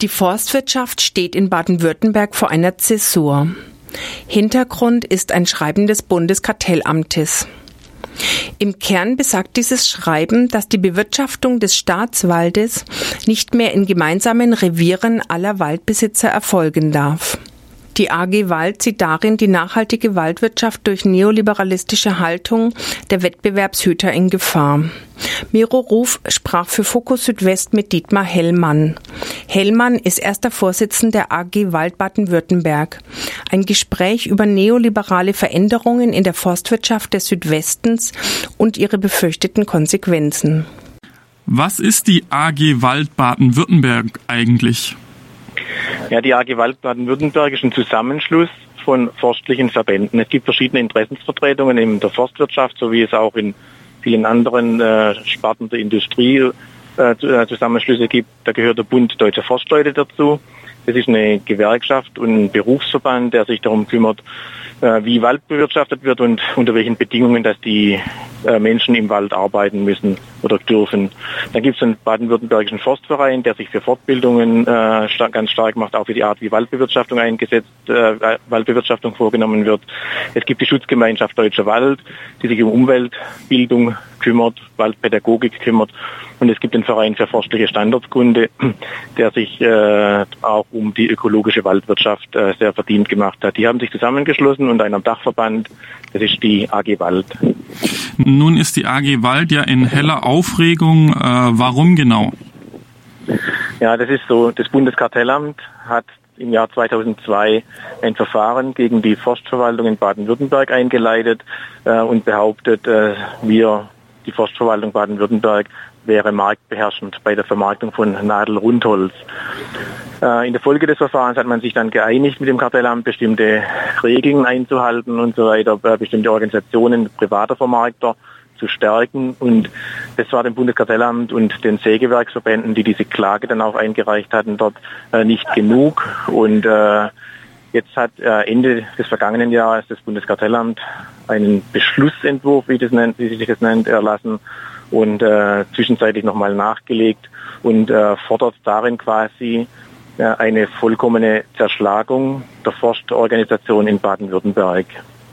Die Forstwirtschaft steht in Baden-Württemberg vor einer Zäsur. Hintergrund ist ein Schreiben des Bundeskartellamtes. Im Kern besagt dieses Schreiben, dass die Bewirtschaftung des Staatswaldes nicht mehr in gemeinsamen Revieren aller Waldbesitzer erfolgen darf. Die AG Wald sieht darin die nachhaltige Waldwirtschaft durch neoliberalistische Haltung der Wettbewerbshüter in Gefahr. Miro Ruf sprach für Fokus Südwest mit Dietmar Hellmann. Hellmann ist erster Vorsitzender der AG Wald Baden-Württemberg. Ein Gespräch über neoliberale Veränderungen in der Forstwirtschaft des Südwestens und ihre befürchteten Konsequenzen. Was ist die AG Wald Baden-Württemberg eigentlich? Ja, die AG Wald Baden-Württemberg ist ein Zusammenschluss von forstlichen Verbänden. Es gibt verschiedene Interessensvertretungen in der Forstwirtschaft, so wie es auch in vielen anderen Sparten der Industrie Zusammenschlüsse gibt. Da gehört der Bund Deutscher Forstleute dazu. Das ist eine Gewerkschaft und ein Berufsverband, der sich darum kümmert, wie Wald bewirtschaftet wird und unter welchen Bedingungen, dass die Menschen im Wald arbeiten müssen oder dürfen. Dann gibt es einen baden-württembergischen Forstverein, der sich für Fortbildungen ganz stark macht, auch für die Art, wie Waldbewirtschaftung Waldbewirtschaftung vorgenommen wird. Es gibt die Schutzgemeinschaft Deutscher Wald, die sich um Umweltbildung kümmert, Waldpädagogik kümmert. Und es gibt den Verein für forstliche Standortskunde, der sich auch um die ökologische Waldwirtschaft sehr verdient gemacht hat. Die haben sich zusammengeschlossen unter einem Dachverband, das ist die AG Wald. Nun ist die AG Wald ja in heller Aufregung. Warum genau? Ja, das ist so. Das Bundeskartellamt hat im Jahr 2002 ein Verfahren gegen die Forstverwaltung in Baden-Württemberg eingeleitet und behauptet, die Forstverwaltung Baden-Württemberg wäre marktbeherrschend bei der Vermarktung von Nadelrundholz. In der Folge des Verfahrens hat man sich dann geeinigt mit dem Kartellamt, bestimmte Regeln einzuhalten und so weiter, bestimmte Organisationen privater Vermarkter zu stärken. Und das war dem Bundeskartellamt und den Sägewerksverbänden, die diese Klage dann auch eingereicht hatten, dort nicht genug. Und jetzt hat Ende des vergangenen Jahres das Bundeskartellamt einen Beschlussentwurf, wie sich das nennt, erlassen und zwischenzeitlich nochmal nachgelegt und fordert darin quasi eine vollkommene Zerschlagung der Forstorganisation in Baden-Württemberg.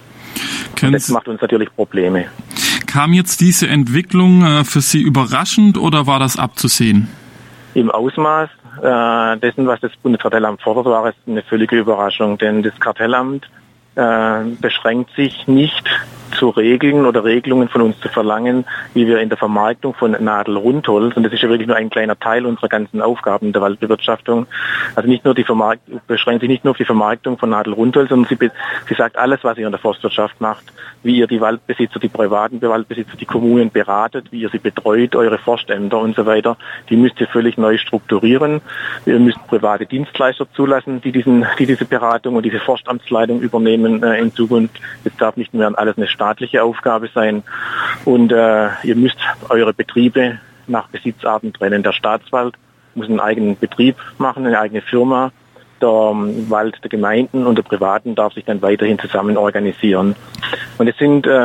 Das macht uns natürlich Probleme. Kam jetzt diese Entwicklung für Sie überraschend oder war das abzusehen? Im Ausmaß dessen, was das Bundeskartellamt fordert, war es eine völlige Überraschung, denn das Kartellamt beschränkt sich nicht zu Regeln oder Regelungen von uns zu verlangen, wie wir in der Vermarktung von Nadelrundholz, und das ist ja wirklich nur ein kleiner Teil unserer ganzen Aufgaben in der Waldbewirtschaftung, also nicht nur beschränkt sich nicht nur auf die Vermarktung von Nadelrundholz, sondern sie sagt alles, was ihr in der Forstwirtschaft macht, wie ihr die Waldbesitzer, die privaten Waldbesitzer, die Kommunen beratet, wie ihr sie betreut, eure Forstämter und so weiter, die müsst ihr völlig neu strukturieren. Ihr müsst private Dienstleister zulassen, die diese Beratung und diese Forstamtsleitung übernehmen in Zukunft. Es darf nicht mehr alles eine staatliche Aufgabe sein. Und ihr müsst eure Betriebe nach Besitzarten trennen. Der Staatswald muss einen eigenen Betrieb machen, eine eigene Firma. Der Wald der Gemeinden und der Privaten darf sich dann weiterhin zusammen organisieren. Und es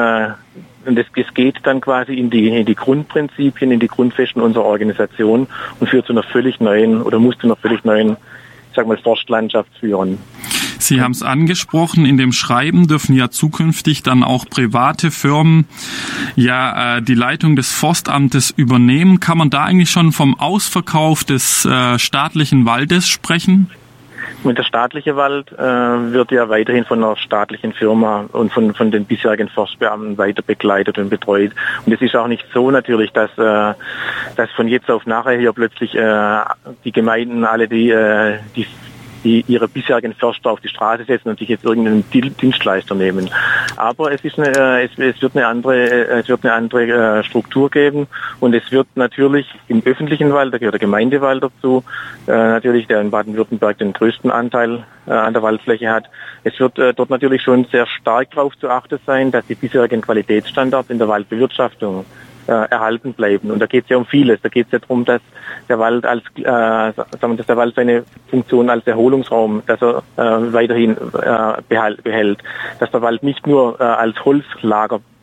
geht dann quasi in die Grundprinzipien, in die Grundfesten unserer Organisation und führt zu einer völlig neuen oder muss zu einer völlig neuen, Forstlandschaft führen. Sie haben es angesprochen, in dem Schreiben dürfen ja zukünftig dann auch private Firmen die Leitung des Forstamtes übernehmen. Kann man da eigentlich schon vom Ausverkauf des staatlichen Waldes sprechen? Und der staatliche Wald wird ja weiterhin von einer staatlichen Firma und von den bisherigen Forstbeamten weiter begleitet und betreut. Und es ist auch nicht so natürlich, dass von jetzt auf nachher hier plötzlich die Gemeinden alle die ihre bisherigen Förster auf die Straße setzen und sich jetzt irgendeinen Dienstleister nehmen. Aber es wird eine andere Struktur geben und es wird natürlich im öffentlichen Wald, da gehört der Gemeindewald dazu, natürlich, der in Baden-Württemberg den größten Anteil an der Waldfläche hat. Es wird dort natürlich schon sehr stark darauf zu achten sein, dass die bisherigen Qualitätsstandards in der Waldbewirtschaftung erhalten bleiben. Und da geht es ja um vieles. Da geht es ja darum, dass der Wald dass der Wald seine Funktion als Erholungsraum, dass er weiterhin behält, dass der Wald nicht nur als Holzlager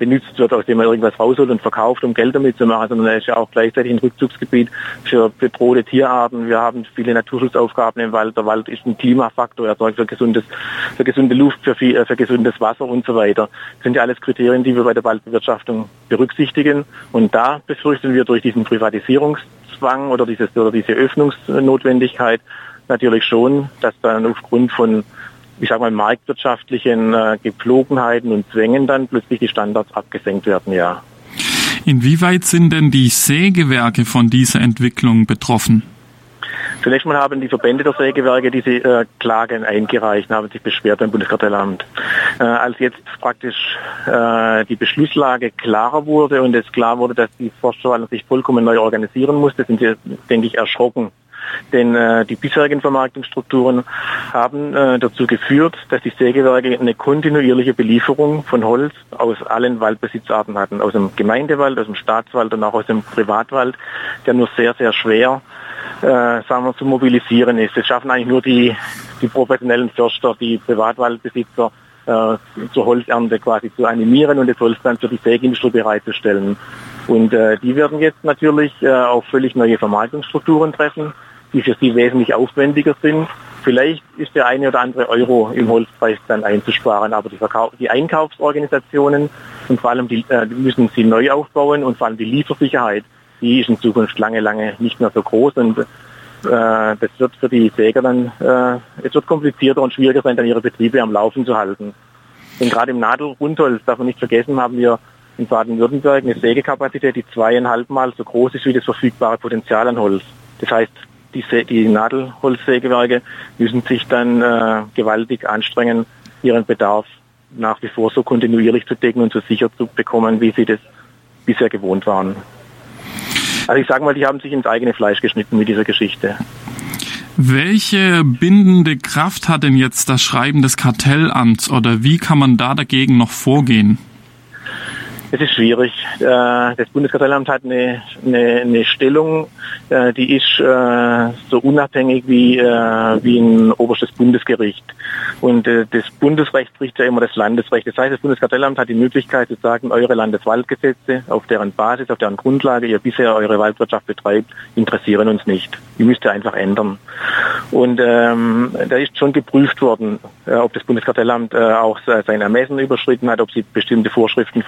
benutzt wird, aus dem man irgendwas rausholt und verkauft, um Geld damit zu machen, sondern er ist ja auch gleichzeitig ein Rückzugsgebiet für bedrohte Tierarten. Wir haben viele Naturschutzaufgaben im Wald. Der Wald ist ein Klimafaktor, er sorgt für gesunde Luft, für gesundes Wasser und so weiter. Das sind ja alles Kriterien, die wir bei der Waldbewirtschaftung berücksichtigen. Und da befürchten wir durch diesen Privatisierungszwang oder diese Öffnungsnotwendigkeit natürlich schon, dass dann aufgrund von, ich sag mal, marktwirtschaftlichen Gepflogenheiten und Zwängen dann plötzlich die Standards abgesenkt werden, ja. Inwieweit sind denn die Sägewerke von dieser Entwicklung betroffen? Zunächst mal haben die Verbände der Sägewerke diese Klagen eingereicht, haben sich beschwert beim Bundeskartellamt. Als jetzt praktisch die Beschlusslage klarer wurde und es klar wurde, dass die Forstverwaltung sich vollkommen neu organisieren musste, sind sie, denke ich, erschrocken. Denn die bisherigen Vermarktungsstrukturen haben dazu geführt, dass die Sägewerke eine kontinuierliche Belieferung von Holz aus allen Waldbesitzarten hatten. Aus dem Gemeindewald, aus dem Staatswald und auch aus dem Privatwald, der nur sehr, sehr schwer zu mobilisieren ist. Das schaffen eigentlich nur die professionellen Förster, die Privatwaldbesitzer zur Holzernte quasi zu animieren und das Holz dann für die Sägeindustrie bereitzustellen. Und die werden jetzt natürlich auf völlig neue Vermarktungsstrukturen treffen, die für sie wesentlich aufwendiger sind. Vielleicht ist der eine oder andere Euro im Holzpreis dann einzusparen, aber die Einkaufsorganisationen und vor allem die müssen sie neu aufbauen und vor allem die Liefersicherheit, die ist in Zukunft lange nicht mehr so groß und das wird für die Säger dann, es wird komplizierter und schwieriger sein, dann ihre Betriebe am Laufen zu halten. Denn gerade im Nadelrundholz, darf man nicht vergessen, haben wir in Baden-Württemberg eine Sägekapazität, die 2,5 Mal so groß ist wie das verfügbare Potenzial an Holz. Das heißt, die Nadelholzsägewerke müssen sich dann gewaltig anstrengen, ihren Bedarf nach wie vor so kontinuierlich zu decken und so sicher zu bekommen, wie sie das bisher gewohnt waren. Also ich sage mal, die haben sich ins eigene Fleisch geschnitten mit dieser Geschichte. Welche bindende Kraft hat denn jetzt das Schreiben des Kartellamts oder wie kann man da dagegen noch vorgehen? Es ist schwierig. Das Bundeskartellamt hat eine Stellung, die ist so unabhängig wie ein oberstes Bundesgericht. Und das Bundesrecht spricht ja immer das Landesrecht. Das heißt, das Bundeskartellamt hat die Möglichkeit zu sagen, eure Landeswaldgesetze, auf deren Basis, auf deren Grundlage ihr bisher eure Waldwirtschaft betreibt, interessieren uns nicht. Die müsst ihr einfach ändern. Und da ist schon geprüft worden, ob das Bundeskartellamt auch sein Ermessen überschritten hat, ob sie bestimmte Vorschriften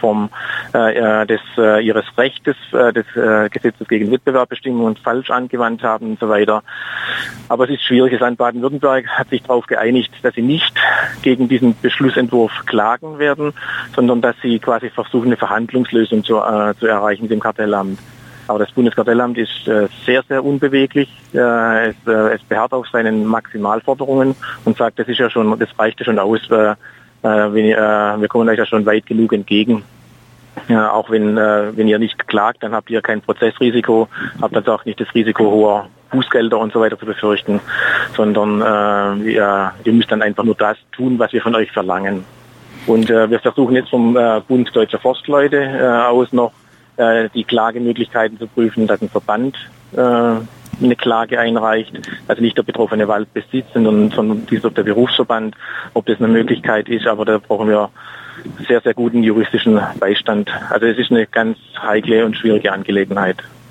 ihres Rechtes, des Gesetzes gegen Wettbewerbsbestimmungen falsch angewandt haben und so weiter. Aber es ist schwierig. Das Land Baden-Württemberg hat sich darauf geeinigt, dass sie nicht gegen diesen Beschlussentwurf klagen werden, sondern dass sie quasi versuchen, eine Verhandlungslösung zu erreichen mit dem Kartellamt. Aber das Bundeskartellamt ist sehr, sehr unbeweglich. Es beharrt auf seinen Maximalforderungen und sagt, das reicht ja schon aus. Wir kommen euch ja schon weit genug entgegen. Ja, auch wenn ihr nicht klagt, dann habt ihr kein Prozessrisiko, habt also auch nicht das Risiko hoher Bußgelder und so weiter zu befürchten, sondern ihr müsst dann einfach nur das tun, was wir von euch verlangen. Und wir versuchen jetzt vom Bund Deutscher Forstleute aus noch die Klagemöglichkeiten zu prüfen, dass ein Verband eine Klage einreicht, also nicht der betroffene Waldbesitz, sondern der Berufsverband, ob das eine Möglichkeit ist, aber da brauchen wir sehr, sehr guten juristischen Beistand. Also es ist eine ganz heikle und schwierige Angelegenheit.